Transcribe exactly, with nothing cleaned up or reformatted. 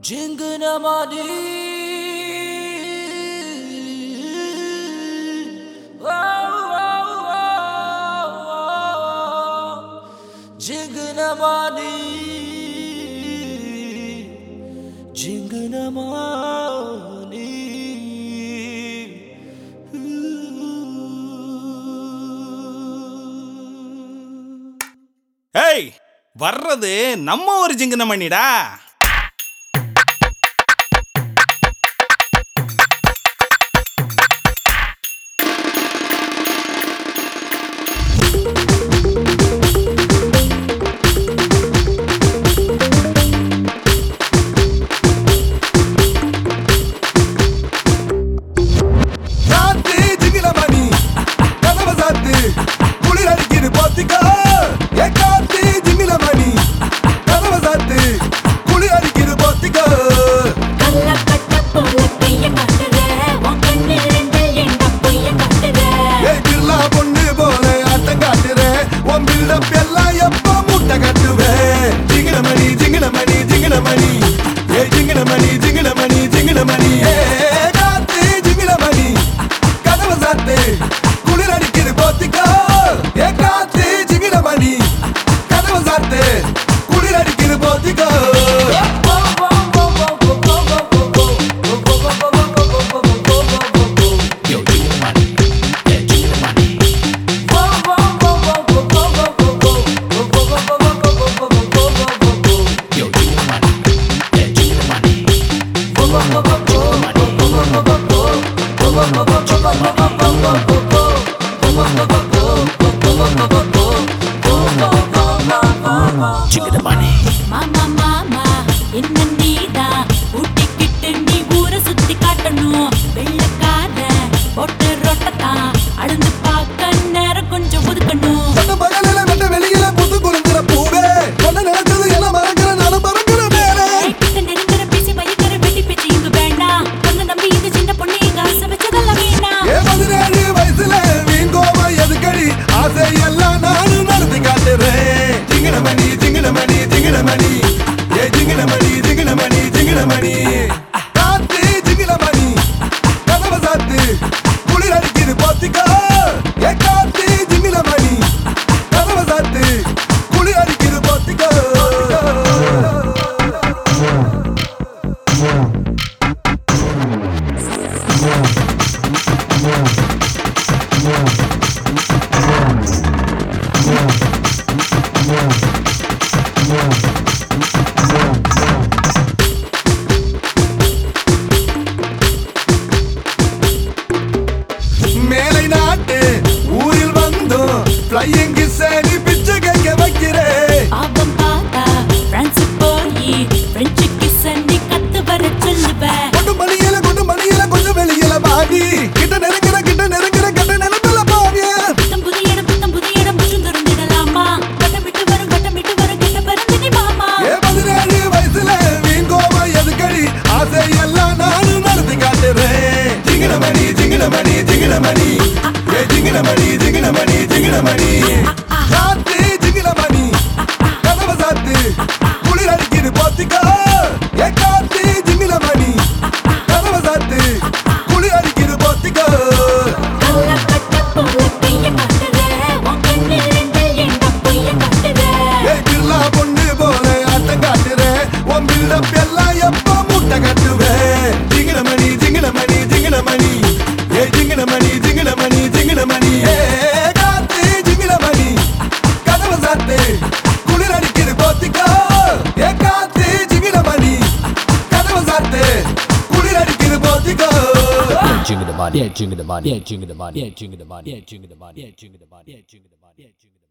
Jinganamani, oh, oh, oh, oh. Jinganamani, Jinganamani. Hey, வர்றது நம்ம ஒரு ஜிங்கனமணிடா. Mama, mama, inna needa, utti kittu nee oora sutti kaatanu, vellakkaara, potta rotta, adundu paakka nera konjam odukanu. Panna pagalala metta veliyila puthu kurundira poove, panna nelathu ela marangara nanu marangara mere. Kitta nerindara pesi vayikara vetti pechi ingu venda, panna nambi indu chinna ponnu inga asa vechadalla veena. Ye பதினேழு வயசுல வீங்கோமா எதுக்கடி ஆசை எல்லாம் நானு நடத்தி காட்டுறேன். ஜிங்கனமணி ஜிங்கனமணி ஜிங்கனமணி ஏ ஜிங்கனமணி ஜிங்கனமணி ஜிங்கனமணி காத்து ஜிங்கனமணி கதவை சாத்து குளிர் அடிக்குது போத்திக்கோ. ஏ காத்து ஜிங்கனமணி கதவை சாத்து குளிர் அடிக்குது போத்திக்கோ. மேலை நாட்டு ஊரில் வந்தோம் ஃப்ளையிங் கிஸ்ஸனி பிச்சை கேட்க வைக்கிறேன். பாவம் பாத்தா பிரான்ஸ் போய் பிரெஞ்சு கிஸ்ஸனி கத்து வர சொல்லுவேன். கொண்டு மணியில கொண்டு மணியில கொஞ்சம் வெளியில வாடி கிட்ட நெருங்கிற கிட்ட நெருங்கிற கட்ட நிலப்பில பாவிய. புத்தம் புதிய இடம் புத்தம் புதிய இடம் முற்றும் திறந்திடலாமா, கட்டம் விட்டு வரும் கட்டம் விட்டு வரும் கிட்ட பறந்து மாமா. ஏ பதினேழு வயசுல வீங்கோமா எதுக்கடி ஆசை எல்லாம் நானும் நடத்தி காட்டுறேன். ஜிங்கனமணி ஜிங்கனமணி ஜிங்கனமணி ஏ ஜிங்கனமணி ஜிங்கனமணி ஜிங்கனமணி காத்து ஜிங்கனமணி கதவை சாத்து குளிர் அடிக்குது போத்திக்கோ. ஏ காத்து ஜிங்கனமணி கதவை சாத்து குளிர் அடிக்குது போத்திக்கோ. கல்ல கட்ட போல கைய காட்டுற, உன் கண்ணு ரெண்டு எங்க பொய்ய காட்டுற. ஏ பில்லா பொண்ணு போல ஆட்டம் காட்டுறேன். உன் பில்டப் எல்லாம் எப்ப முட்டை கட்டுவேன். ஜிங்கனமணி ஜிங்கனமணி ஜிங்கனமணி ஏ ஜிங்கனமணி ஜிங்கனமணி ஜிங்கனமணி ஏ காத்து ஜிங்கனமணி கதவை சாத்து குளிர் அடிக்குது போத்திக்கோ. ஏ காத்து ஜிங்கனமணி கதவை சாத்து குளிர் அடிக்குது போத்திக்கோ. Jingle the money, jingle the money, jingle the money, jingle the money, jingle the money, jingle the money, jingle the money.